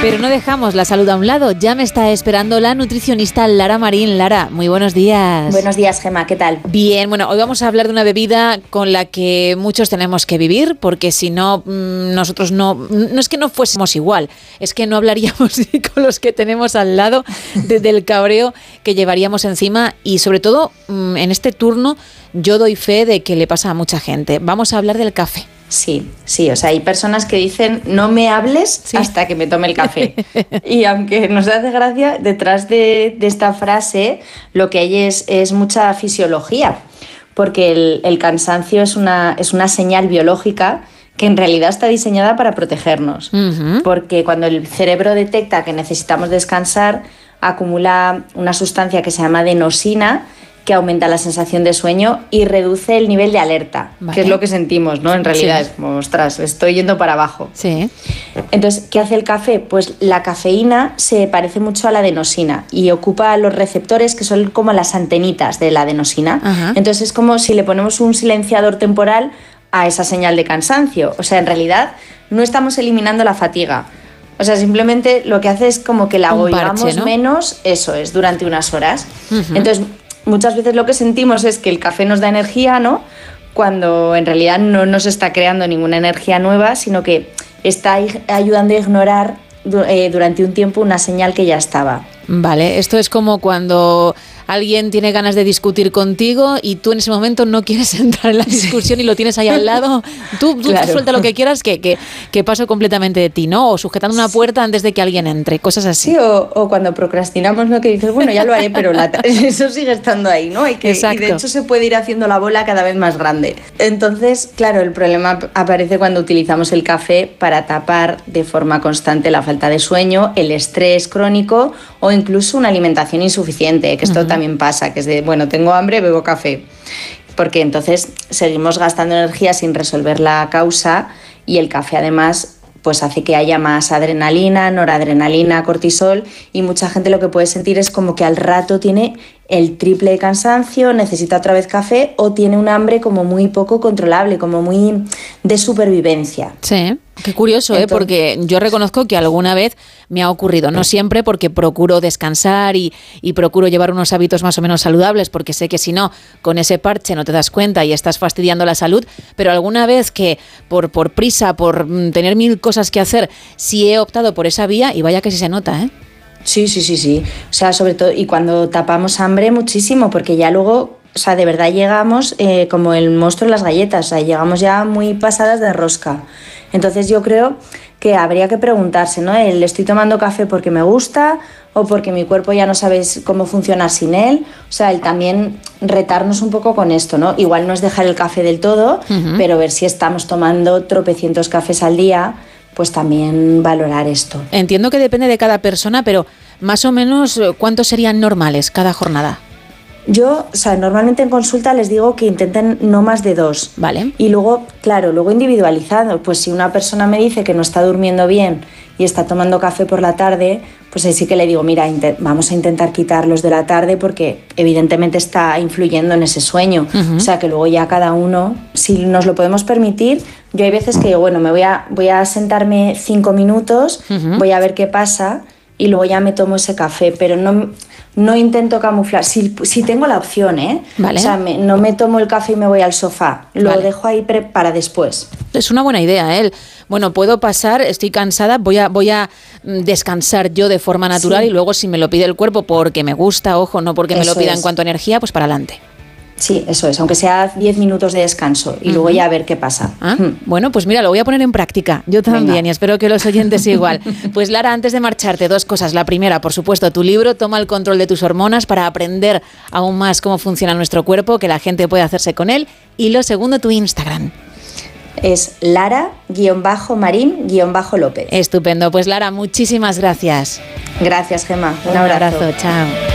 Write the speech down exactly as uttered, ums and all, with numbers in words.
Pero no dejamos la salud a un lado. Ya me está esperando la nutricionista Lara Marín. Lara, muy buenos días. Buenos días, Gemma, ¿qué tal? Bien, bueno, hoy vamos a hablar de una bebida con la que muchos tenemos que vivir, porque si no, nosotros no, no es que no fuésemos igual, es que no hablaríamos con los que tenemos al lado de, del cabreo que llevaríamos encima, y sobre todo en este turno yo doy fe de que le pasa a mucha gente. Vamos a hablar del café. Sí, sí, o sea, hay personas que dicen no me hables sí. hasta que me tome el café. Y aunque nos hace gracia, detrás de, de esta frase lo que hay es, es mucha fisiología, porque el, el cansancio es una, es una señal biológica que en realidad está diseñada para protegernos. Uh-huh. Porque cuando el cerebro detecta que necesitamos descansar, acumula una sustancia que se llama adenosina, que aumenta la sensación de sueño y reduce el nivel de alerta, vale. que es lo que sentimos, ¿no? En realidad sí. es como, ostras, estoy yendo para abajo. Sí. Entonces, ¿qué hace el café? Pues la cafeína se parece mucho a la adenosina y ocupa los receptores que son como las antenitas de la adenosina. Ajá. Entonces es como si le ponemos un silenciador temporal a esa señal de cansancio. O sea, en realidad no estamos eliminando la fatiga. O sea, simplemente lo que hace es como que la oigamos, ¿no? menos, eso es, durante unas horas. Uh-huh. Entonces, muchas veces lo que sentimos es que el café nos da energía, ¿no? Cuando en realidad no nos está creando ninguna energía nueva, sino que está ayudando a ignorar eh, durante un tiempo una señal que ya estaba. Vale, esto es como cuando alguien tiene ganas de discutir contigo y tú en ese momento no quieres entrar en la discusión y lo tienes ahí al lado. Tú, tú claro. suelta lo que quieras, que, que, que paso completamente de ti, ¿no? O sujetando una puerta antes de que alguien entre, cosas así. Sí, o, o cuando procrastinamos, ¿no? Que dices, bueno, ya lo haré, pero la eso sigue estando ahí, ¿no? Y, que, y de hecho se puede ir haciendo la bola cada vez más grande. Entonces, claro, el problema aparece cuando utilizamos el café para tapar de forma constante la falta de sueño, el estrés crónico o incluso una alimentación insuficiente, que esto uh-huh. también pasa, que es de, bueno, tengo hambre, bebo café, porque entonces seguimos gastando energía sin resolver la causa, y el café además pues hace que haya más adrenalina, noradrenalina, cortisol, y mucha gente lo que puede sentir es como que al rato tiene el triple de cansancio, necesita otra vez café, o tiene un hambre como muy poco controlable, como muy de supervivencia. Sí, qué curioso, Entonces, ¿eh? Porque yo reconozco que alguna vez me ha ocurrido, no siempre, porque procuro descansar y, y procuro llevar unos hábitos más o menos saludables, porque sé que si no, con ese parche no te das cuenta y estás fastidiando la salud, pero alguna vez que por, por prisa, por tener mil cosas que hacer, sí he optado por esa vía, y vaya que sí se nota, ¿eh? Sí, sí, sí, sí. O sea, sobre todo, y cuando tapamos hambre muchísimo, porque ya luego, o sea, de verdad llegamos eh, como el monstruo de las galletas, o sea, llegamos ya muy pasadas de rosca. Entonces yo creo que habría que preguntarse, ¿no? ¿Le estoy tomando café porque me gusta o porque mi cuerpo ya no sabe cómo funcionar sin él? O sea, el también retarnos un poco con esto, ¿no? Igual no es dejar el café del todo, uh-huh. pero ver si estamos tomando tropecientos cafés al día, pues también valorar esto. Entiendo que depende de cada persona, pero más o menos, ¿cuántos serían normales cada jornada? Yo, o sea, normalmente en consulta les digo que intenten no más de dos. Vale. Y luego, claro, luego individualizado. Pues si una persona me dice que no está durmiendo bien y está tomando café por la tarde, pues ahí sí que le digo, mira, int- vamos a intentar quitarlos de la tarde porque evidentemente está influyendo en ese sueño. Uh-huh. O sea, que luego ya cada uno, si nos lo podemos permitir, yo hay veces que digo, bueno, me voy a, voy a sentarme cinco minutos, uh-huh. voy a ver qué pasa y luego ya me tomo ese café, pero no... No intento camuflar, si, si tengo la opción, ¿eh? Vale. O sea, me, no me tomo el café y me voy al sofá, lo vale. dejo ahí pre- para después. Es una buena idea, ¿eh? Bueno, puedo pasar, estoy cansada, voy a, voy a descansar yo de forma natural sí. y luego si me lo pide el cuerpo porque me gusta, ojo, no porque Eso me lo pida es. en cuanto a energía, pues para adelante. Sí, eso es, aunque sea diez minutos de descanso y uh-huh. luego ya a ver qué pasa. Ah, uh-huh. Bueno, pues mira, lo voy a poner en práctica. Yo también. Venga. Y espero que los oyentes igual. Pues Lara, antes de marcharte, dos cosas. La primera, por supuesto, tu libro, Toma el control de tus hormonas, para aprender aún más cómo funciona nuestro cuerpo, que la gente puede hacerse con él. Y lo segundo, tu Instagram. Es Lara-Marín-López. Estupendo. Pues Lara, muchísimas gracias. Gracias, Gemma. Un, Un abrazo. abrazo. Chao.